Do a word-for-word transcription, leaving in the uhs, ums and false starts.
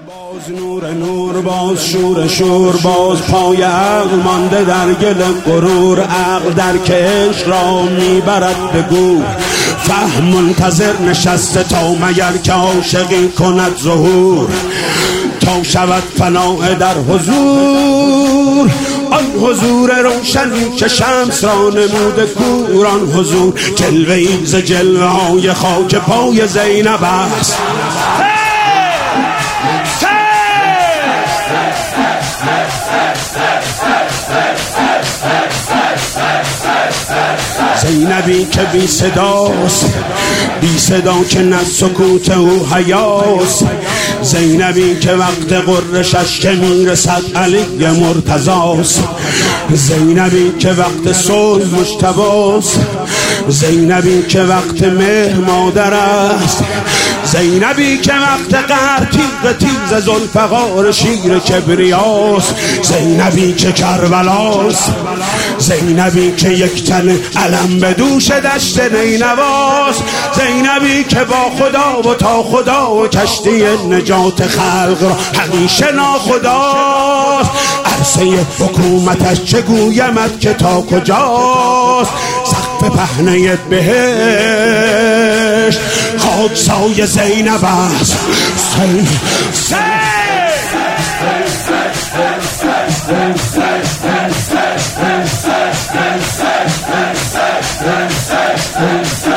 باز نور نور، باز شور شور، باز پای عقل مانده در گل غرور. عقل در کش را میبرد به گور، فهم منتظر نشسته تا مگر که عاشقی کند ظهور، تا شود فنا در حضور. آن حضور روشنی که شمس را نموده کور، آن حضور جلوه‌ای ز جلوه های خاک پای زینب است. زینبی که بی صداست، بی صدا که نه سکوت او حیاست. زینبی که وقت قرشش که میرسد علی مرتضاست. زینبی که وقت صلح مجتباست. زینبی که وقت مهر مادر است. زینبی که وقت قهر تیغ تیز ذوالفقار شیر کبریاست. زینبی که کربلاست. زینبی که یک تن علم به دوش دشت نینواست. زینبی که با خدا و تا خدا و کشتی نجات خلق را همیشه ناخداست. عرصه حکومتش چه گویمت که تا کجاست. سقف پهنه بهشت خاک سای زینب است. سی سی سی